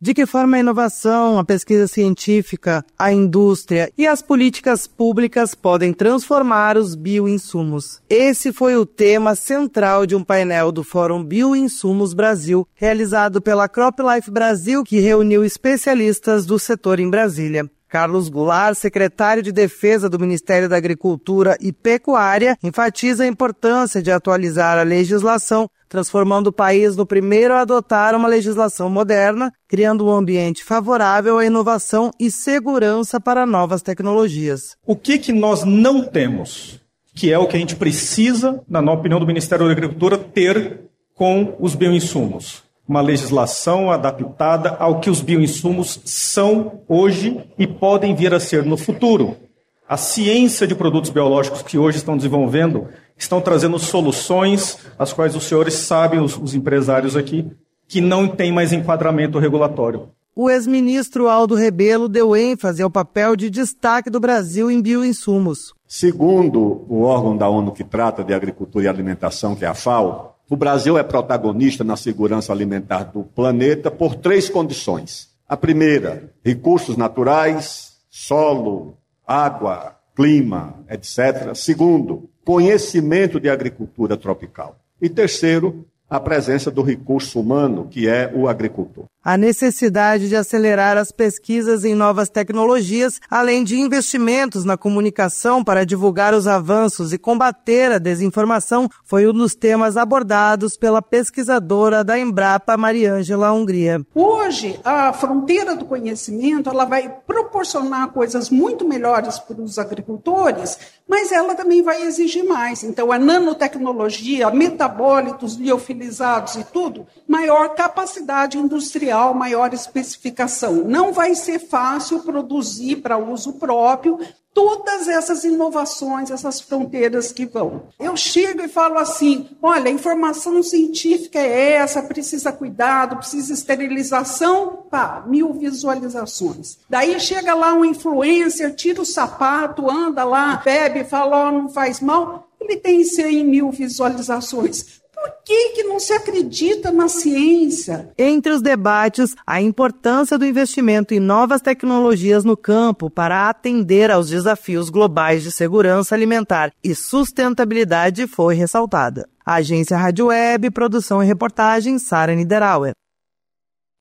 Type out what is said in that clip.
De que forma a inovação, a pesquisa científica, a indústria e as políticas públicas podem transformar os bioinsumos? Esse foi o tema central de um painel do Fórum Bioinsumos Brasil, realizado pela CropLife Brasil, que reuniu especialistas do setor em Brasília. Carlos Goulart, secretário de Defesa do Ministério da Agricultura e Pecuária, enfatiza a importância de atualizar a legislação, transformando o país no primeiro a adotar uma legislação moderna, criando um ambiente favorável à inovação e segurança para novas tecnologias. O que nós não temos, que é o que a gente precisa, na opinião do Ministério da Agricultura, ter com os bioinsumos? Uma legislação adaptada ao que os bioinsumos são hoje e podem vir a ser no futuro. A ciência de produtos biológicos que hoje estão desenvolvendo estão trazendo soluções, as quais os senhores sabem, os empresários aqui, que não tem mais enquadramento regulatório. O ex-ministro Aldo Rebelo deu ênfase ao papel de destaque do Brasil em bioinsumos. Segundo o órgão da ONU que trata de agricultura e alimentação, que é a FAO, o Brasil é protagonista na segurança alimentar do planeta por 3 condições. A primeira, recursos naturais, solo, água, clima, etc. Segundo, conhecimento de agricultura tropical. E terceiro, a presença do recurso humano, que é o agricultor. A necessidade de acelerar as pesquisas em novas tecnologias, além de investimentos na comunicação para divulgar os avanços e combater a desinformação, foi um dos temas abordados pela pesquisadora da Embrapa, Mariângela Hungria. Hoje, a fronteira do conhecimento ela vai proporcionar coisas muito melhores para os agricultores, mas ela também vai exigir mais. Então, a nanotecnologia, metabólitos liofilizados e tudo, maior capacidade industrial, maior especificação. Não vai ser fácil produzir para uso próprio todas essas inovações, essas fronteiras que vão. Eu chego e falo assim, olha, a informação científica é essa, precisa cuidado, precisa esterilização, 1000 visualizações. Daí chega lá um influencer, tira o sapato, anda lá, bebe, fala, não faz mal, ele tem 100.000 visualizações. Por que não se acredita na ciência? Entre os debates, a importância do investimento em novas tecnologias no campo para atender aos desafios globais de segurança alimentar e sustentabilidade foi ressaltada. A Agência Rádio Web, produção e reportagem, Sara Niederauer.